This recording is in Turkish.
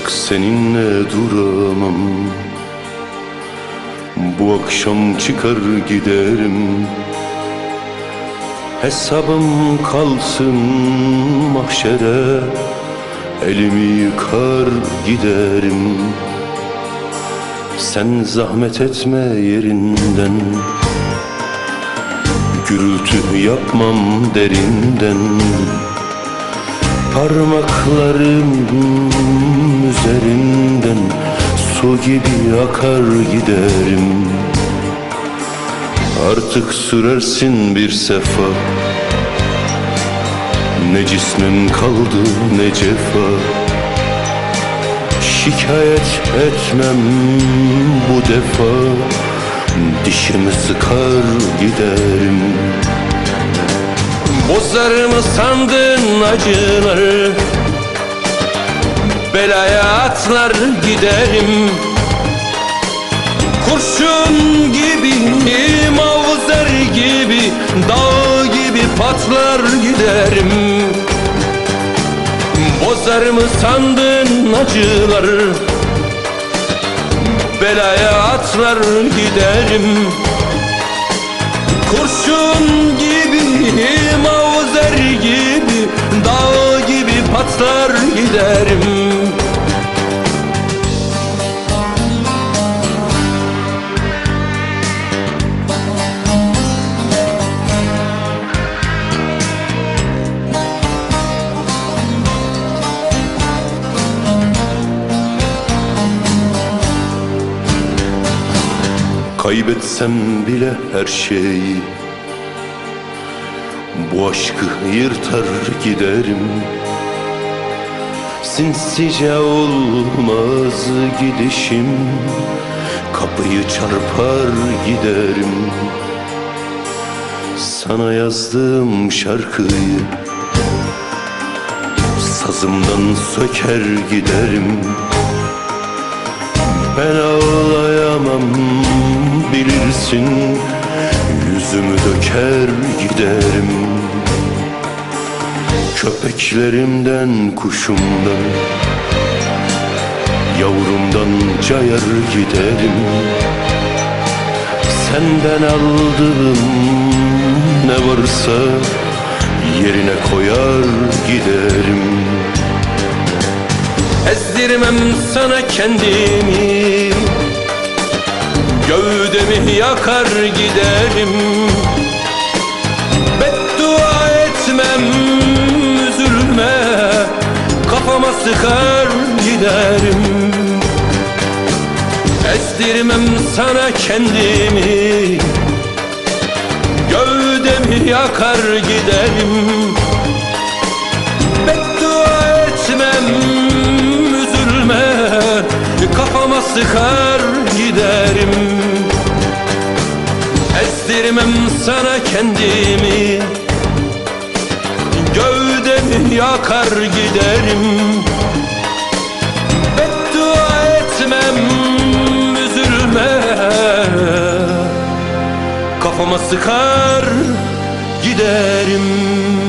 Artık seninle duramam. Bu akşam çıkar giderim. Hesabım kalsın mahşere, elimi yıkar giderim. Sen zahmet etme yerinden, gürültü yapmam derinden. Parmaklarım üzerinden su gibi akar giderim. Artık sürersin bir sefa, ne cismim kaldı ne cefa. Şikayet etmem bu defa, dişimi sıkar giderim. Bozar mı sandın acıları, belaya atlar giderim. Kurşun gibi, mavzer gibi, dağ gibi patlar giderim. Bozar mı sandın acıları, belaya atlar giderim. Kurşun gibi, mavzer gibi, dağ gibi patlar giderim. Kaybetsem bile her şeyi, bu aşkı yırtar giderim. Sinsice olmaz gidişim, kapıyı çarpar giderim. Sana yazdığım şarkıyı sazımdan söker giderim. Ben ağlayamam bilirsin, yüzümü döker giderim. Köpeklerimden, kuşumdan, yavrumdan cayar giderim. Senden aldığım ne varsa yerine koyar giderim. Ezdirmem sana kendimi, gövdemi yakar giderim. Beddua etmem, üzülme, kafama sıkar giderim. Ezdirmem sana kendimi, gövdemi yakar giderim. Beddua etmem, üzülme, kafama sıkar giderim. Ezdirmem sana kendimi, gövdemi yakar giderim. Beddua etmem, üzülme, kafama sıkar giderim.